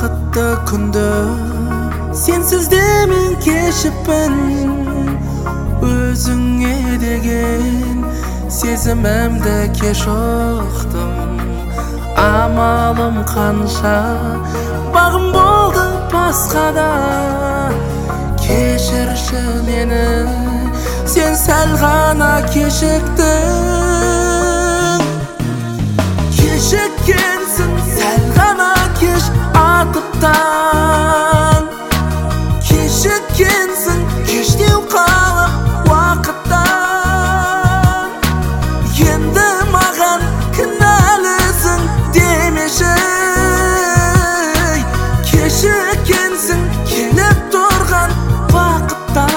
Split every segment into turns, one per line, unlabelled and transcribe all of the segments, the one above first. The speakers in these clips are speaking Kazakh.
бақытты күнді сенсіз де мен кешіппін. Өзіңе деген сезімімді кеш ұқтым. Амалым қанша бағым болды басқада. Кешірші мені, сен сәл ғана кешіктің. Кешіккенсің, сәл ғана кеш атып таң. Кешіккенсің, кештеу қалып уақыттан. Енді маған кінәлісің демеші. Кешіккенсің, келіп тұрған бақыттан.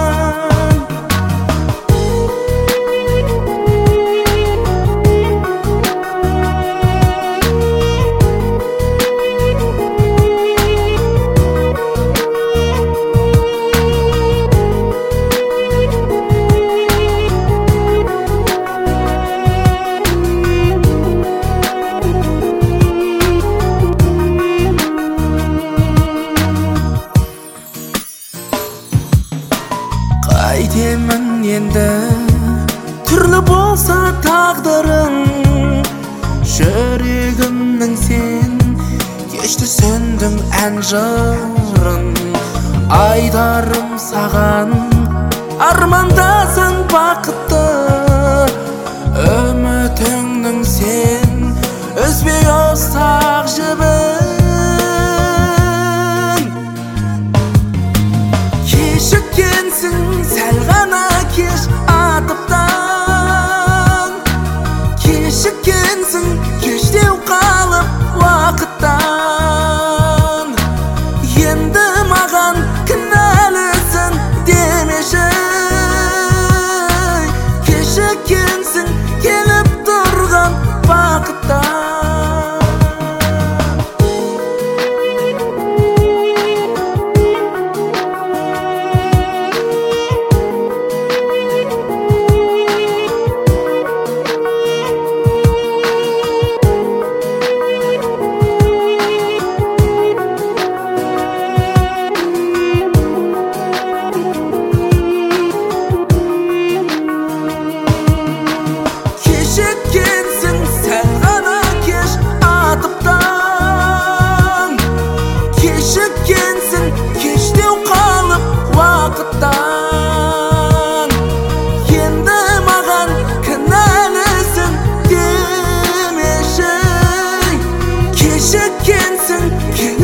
Қайтемін енді, түрлі болса тағдырың. Жүрегімнің сен кешті сөндің ән жырын. Айдарым саған армандасың бақытты. Үмітіңнің сен үзбей ұстақ жібін. Кешіккенсің, сәл ғана кеш атып таң. Кешіккенсің, кештеу қалып уақыттан. Енді маған кінәлісің демеші. Кешіккенсің, келіп тұрған бақыттан. Кешіккенсің, сәл ғана кеш атып таң. Кешіккенсің, кештеу қалып уақыттан. Енді маған кінәлісің демеші. Кешіккенсің,